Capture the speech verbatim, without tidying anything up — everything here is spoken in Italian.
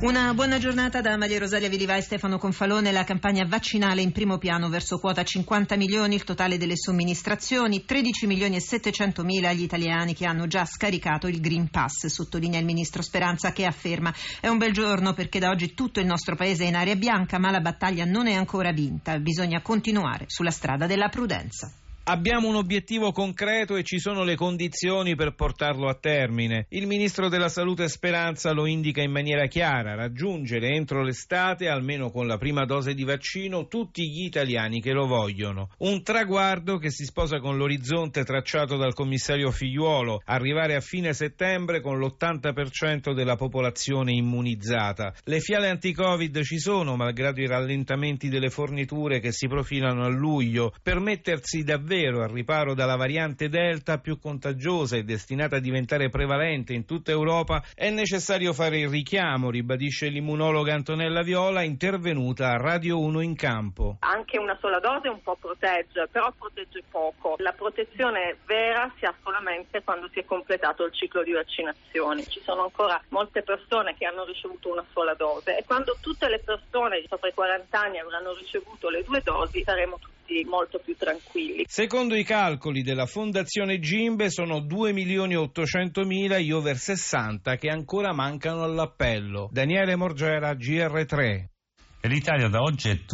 Una buona giornata da Maria Rosaria Viliva e Stefano Confalone. La campagna vaccinale in primo piano verso quota cinquanta milioni, il totale delle somministrazioni, tredici milioni e settecentomila gli italiani che hanno già scaricato il Green Pass, sottolinea il ministro Speranza, che afferma: è un bel giorno perché da oggi tutto il nostro paese è in area bianca, ma la battaglia non è ancora vinta, bisogna continuare sulla strada della prudenza. Abbiamo un obiettivo concreto e ci sono le condizioni per portarlo a termine. Il ministro della Salute Speranza lo indica in maniera chiara: raggiungere entro l'estate, almeno con la prima dose di vaccino, tutti gli italiani che lo vogliono. Un traguardo che si sposa con l'orizzonte tracciato dal commissario Figliuolo: arrivare a fine settembre con l'ottanta per cento della popolazione immunizzata. Le fiale anti-Covid ci sono, malgrado i rallentamenti delle forniture che si profilano a luglio. Per mettersi davvero al riparo dalla variante Delta, più contagiosa e destinata a diventare prevalente in tutta Europa, è necessario fare il richiamo, ribadisce l'immunologa Antonella Viola, intervenuta a Radio uno in campo. Anche una sola dose un po' protegge, però protegge poco. La protezione vera si ha solamente quando si è completato il ciclo di vaccinazioni. Ci sono ancora molte persone che hanno ricevuto una sola dose, e quando tutte le persone sopra i quaranta anni avranno ricevuto le due dosi saremo tutti molto più tranquilli. Secondo i calcoli della Fondazione Gimbe sono due milioni e ottocentomila gli over sessanta che ancora mancano all'appello. Daniele Morgera, G R tre. Per l'Italia da oggi è